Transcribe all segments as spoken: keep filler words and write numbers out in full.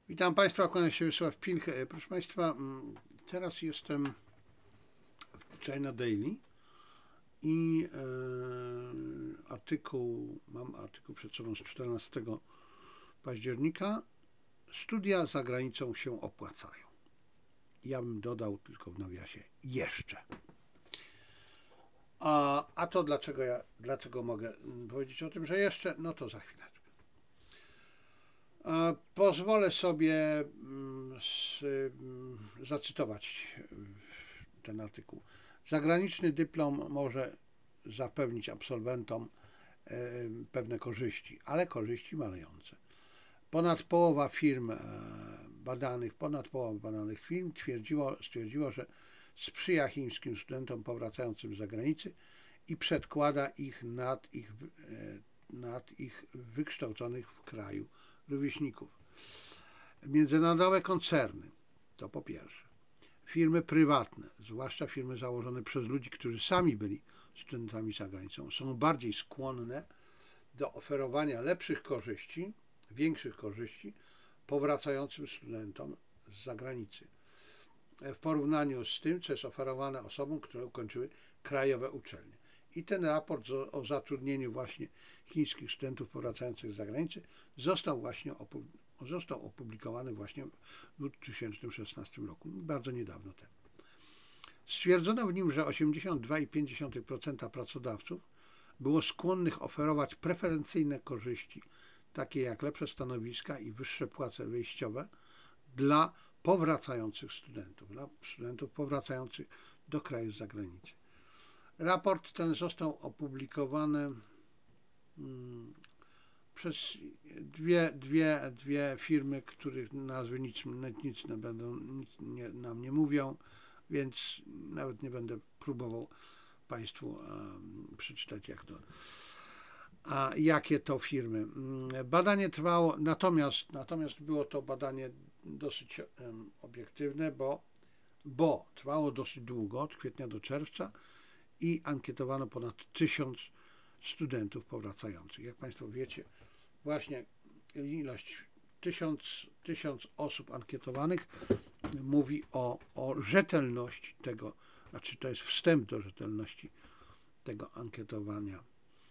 Witam Państwa, kłaniam się Wiesław Pilch. Proszę Państwa, teraz jestem w China Daily i e, artykuł, mam artykuł przed sobą z czternastego października. Studia za granicą się opłacają. Ja bym dodał tylko w nawiasie jeszcze. A, a to dlaczego ja, dlaczego mogę powiedzieć o tym, że jeszcze? No to za chwileczkę. Pozwolę sobie zacytować ten artykuł. Zagraniczny dyplom może zapewnić absolwentom pewne korzyści, ale korzyści malejące. Ponad połowa firm badanych, ponad połowa badanych firm twierdziło, stwierdziło, że sprzyja chińskim studentom powracającym z zagranicy i przedkłada ich nad ich, nad ich wykształconych w kraju rówieśników. Międzynarodowe koncerny, to po pierwsze. Firmy prywatne, zwłaszcza firmy założone przez ludzi, którzy sami byli studentami za granicą, są bardziej skłonne do oferowania lepszych korzyści, większych korzyści powracającym studentom z zagranicy w porównaniu z tym, co jest oferowane osobom, które ukończyły krajowe uczelnie. I ten raport o zatrudnieniu właśnie chińskich studentów powracających z zagranicy został właśnie został opublikowany właśnie w dwa tysiące szesnastym roku, bardzo niedawno temu. Stwierdzono w nim, że osiemdziesiąt dwa przecinek pięć procent pracodawców było skłonnych oferować preferencyjne korzyści, takie jak lepsze stanowiska i wyższe płace wejściowe dla powracających studentów, dla studentów powracających do kraju z zagranicy. Raport ten został opublikowany hmm, przez dwie, dwie, dwie firmy, których nazwy nic, nic, nie będą, nic nie, nam nie mówią, więc nawet nie będę próbował Państwu um, przeczytać, jak to, a jakie to firmy. Badanie trwało, natomiast, natomiast było to badanie dosyć um, obiektywne, bo, bo trwało dosyć długo, od kwietnia do czerwca i ankietowano ponad tysiąc studentów powracających. Jak Państwo wiecie, właśnie ilość tysiąc, tysiąc osób ankietowanych mówi o, o rzetelności tego, znaczy to jest wstęp do rzetelności tego ankietowania,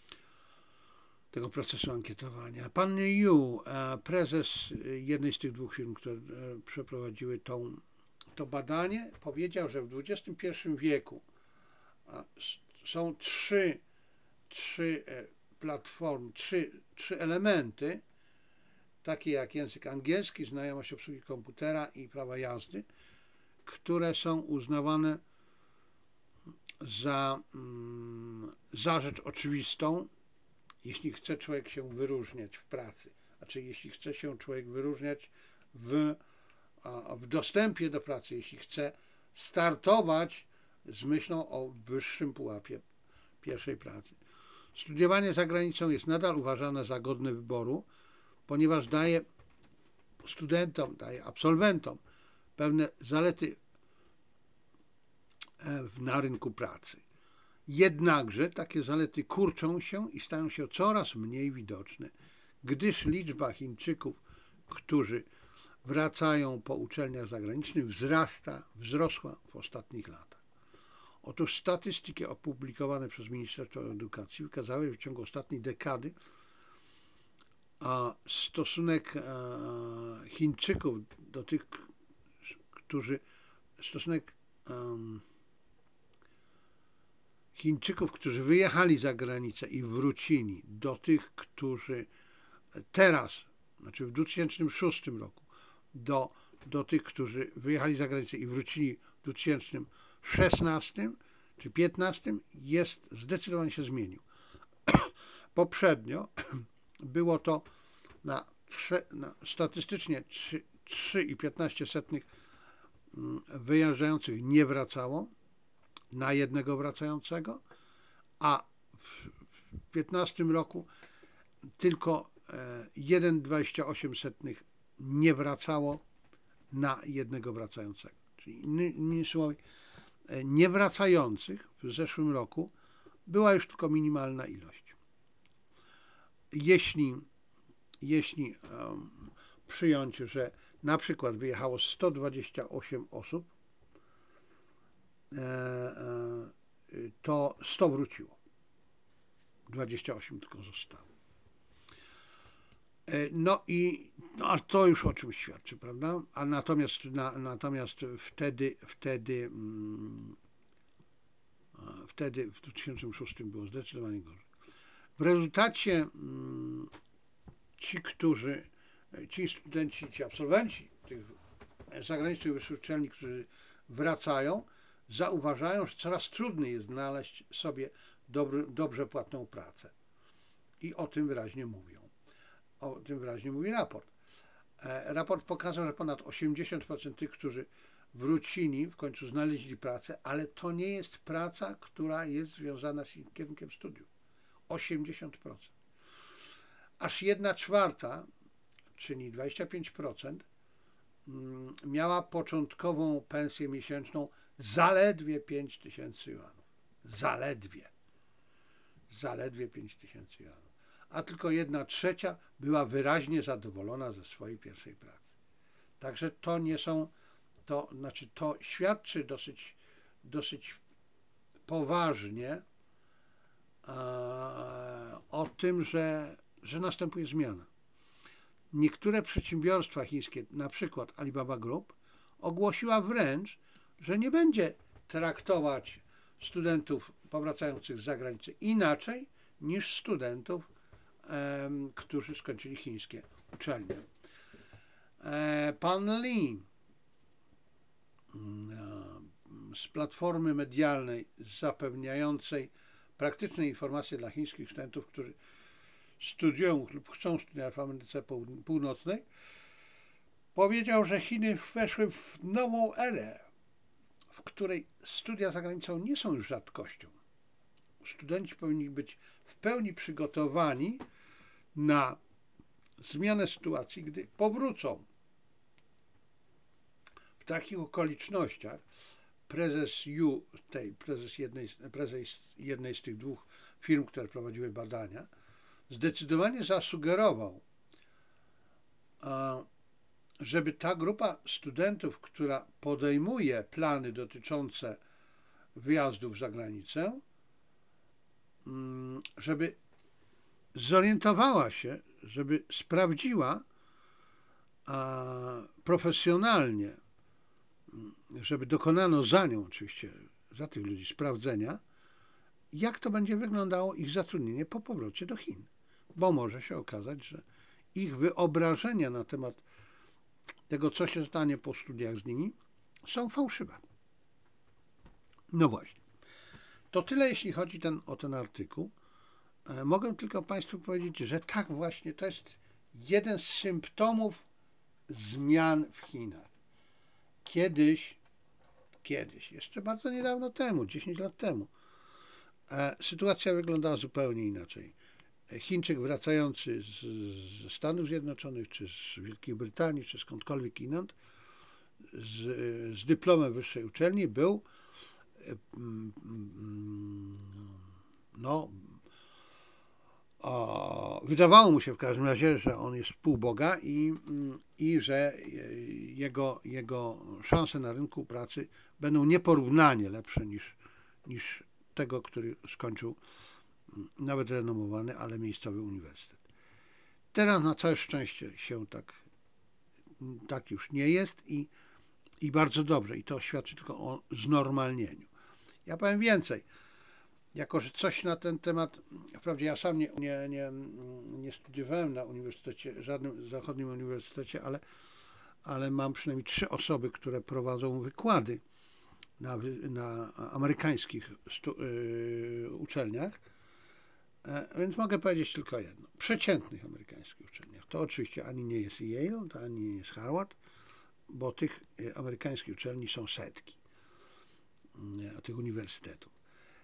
tego procesu ankietowania. Pan Yu, prezes jednej z tych dwóch firm, które przeprowadziły tą, to badanie, powiedział, że w dwudziestym pierwszym wieku są trzy, trzy platformy, trzy, trzy elementy, takie jak język angielski, znajomość obsługi komputera i prawa jazdy, które są uznawane za, za rzecz oczywistą, jeśli chce człowiek się wyróżniać w pracy, znaczy jeśli chce się człowiek wyróżniać w, w dostępie do pracy, jeśli chce startować z myślą o wyższym pułapie pierwszej pracy. Studiowanie za granicą jest nadal uważane za godne wyboru, ponieważ daje studentom, daje absolwentom pewne zalety na rynku pracy. Jednakże takie zalety kurczą się i stają się coraz mniej widoczne, gdyż liczba Chińczyków, którzy wracają po uczelniach zagranicznych, wzrasta, wzrosła w ostatnich latach. Otóż statystyki opublikowane przez Ministerstwo Edukacji wykazały, że w ciągu ostatniej dekady a stosunek Chińczyków do tych, którzy stosunek um, Chińczyków, którzy wyjechali za granicę i wrócili, do tych, którzy teraz, znaczy w dwa tysiące szóstym roku, do, do tych, którzy wyjechali za granicę i wrócili w dwa tysiące szesnastym czy dwa tysiące piętnastym, jest, zdecydowanie się zmienił. Poprzednio było to na, na statystycznie trzy przecinek piętnaście wyjeżdżających nie wracało na jednego wracającego, a w piętnastym roku tylko jeden przecinek dwadzieścia osiem nie wracało na jednego wracającego. Czyli innymi słowy, niewracających w zeszłym roku była już tylko minimalna ilość. Jeśli, jeśli um, przyjąć, że na przykład wyjechało sto dwadzieścia osiem osób, to sto wróciło. dwadzieścia osiem tylko zostało. No i no, a to już o czymś świadczy, prawda? A natomiast, na, natomiast wtedy, wtedy, wtedy w dwa tysiące szóstym było zdecydowanie gorzej. W rezultacie ci, którzy, ci studenci, ci absolwenci tych zagranicznych wyższych uczelni, którzy wracają, zauważają, że coraz trudniej jest znaleźć sobie dobry, dobrze płatną pracę. I o tym wyraźnie mówią. O tym wyraźnie mówi raport. Raport pokazał, że ponad osiemdziesiąt procent tych, którzy wrócili, w końcu znaleźli pracę, ale to nie jest praca, która jest związana z kierunkiem studiów. osiemdziesiąt procent. Aż jedna czwarta, czyli dwadzieścia pięć procent, miała początkową pensję miesięczną zaledwie pięć tysięcy juanów. Zaledwie. Zaledwie pięć tysięcy juanów. A tylko jedna trzecia była wyraźnie zadowolona ze swojej pierwszej pracy. Także to nie są, to znaczy to świadczy dosyć, dosyć poważnie a, o tym, że, że następuje zmiana. Niektóre przedsiębiorstwa chińskie, na przykład Alibaba Group, ogłosiła wręcz, że nie będzie traktować studentów powracających z zagranicy inaczej niż studentów, e, którzy skończyli chińskie uczelnie. E, pan Lee e, z platformy medialnej zapewniającej praktyczne informacje dla chińskich studentów, którzy studiują lub chcą studiować w Ameryce Północnej, powiedział, że Chiny weszły w nową erę, w której studia za granicą nie są już rzadkością. Studenci powinni być w pełni przygotowani na zmianę sytuacji, gdy powrócą. W takich okolicznościach prezes Yu, tej prezes jednej, prezes jednej z tych dwóch firm, które prowadziły badania, zdecydowanie zasugerował, żeby ta grupa studentów, która podejmuje plany dotyczące wyjazdów za granicę, żeby zorientowała się, żeby sprawdziła profesjonalnie, żeby dokonano za nią oczywiście, za tych ludzi sprawdzenia, jak to będzie wyglądało ich zatrudnienie po powrocie do Chin. Bo może się okazać, że ich wyobrażenia na temat tego, co się stanie po studiach z nimi, są fałszywe. No właśnie. To tyle, jeśli chodzi ten, o ten artykuł. E, mogę tylko Państwu powiedzieć, że tak właśnie, to jest jeden z symptomów zmian w Chinach. Kiedyś, kiedyś, jeszcze bardzo niedawno temu, dziesięć lat temu, e, sytuacja wyglądała zupełnie inaczej. Chińczyk wracający z, ze Stanów Zjednoczonych, czy z Wielkiej Brytanii, czy skądkolwiek inąd, z, z dyplomem wyższej uczelni był no, o, wydawało mu się w każdym razie, że on jest półboga i, i że jego, jego szanse na rynku pracy będą nieporównanie lepsze niż, niż tego, który skończył nawet renomowany, ale miejscowy uniwersytet. Teraz na całe szczęście się tak, tak już nie jest i, i bardzo dobrze. I to świadczy tylko o znormalnieniu. Ja powiem więcej. Jako że coś na ten temat, wprawdzie ja sam nie, nie, nie, nie studiowałem na uniwersytecie, żadnym zachodnim uniwersytecie, ale, ale mam przynajmniej trzy osoby, które prowadzą wykłady na, na amerykańskich stu, yy, uczelniach, e, więc mogę powiedzieć tylko jedno. W przeciętnych amerykańskich uczelniach, to oczywiście ani nie jest Yale, to ani nie jest Harvard, bo tych amerykańskich uczelni są setki, tych uniwersytetów.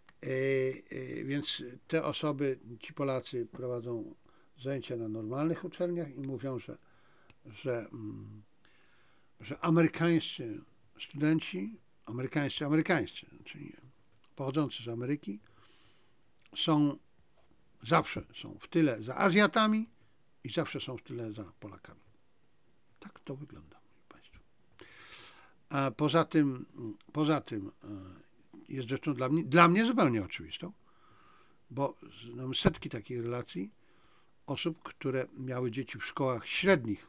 Więc te osoby, ci Polacy prowadzą zajęcia na normalnych uczelniach i mówią, że, że, że amerykańscy studenci, amerykańscy, amerykańscy, czyli pochodzący z Ameryki, są zawsze są w tyle za Azjatami i zawsze są w tyle za Polakami. Tak to wygląda, moi Państwo. A poza tym, poza tym jest rzeczą dla mnie, dla mnie zupełnie oczywistą, bo znam setki takich relacji osób, które miały dzieci w szkołach średnich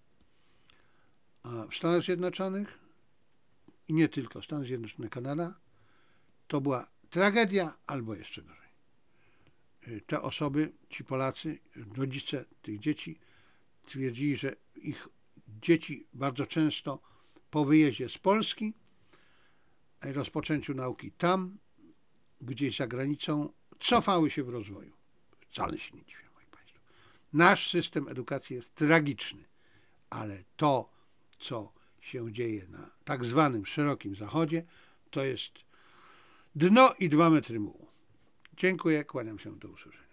w Stanach Zjednoczonych i nie tylko, Stany Zjednoczone, Kanada. To była tragedia albo jeszcze gorzej. Te osoby, ci Polacy, rodzice tych dzieci twierdzili, że ich dzieci bardzo często po wyjeździe z Polski i rozpoczęciu nauki tam, gdzieś za granicą, cofały się w rozwoju. Wcale się nie dziwię, moi Państwo. Nasz system edukacji jest tragiczny, ale to, co się dzieje na tak zwanym szerokim zachodzie, to jest dno i dwa metry mułu. Dziękuję, kłaniam się, do usłyszenia.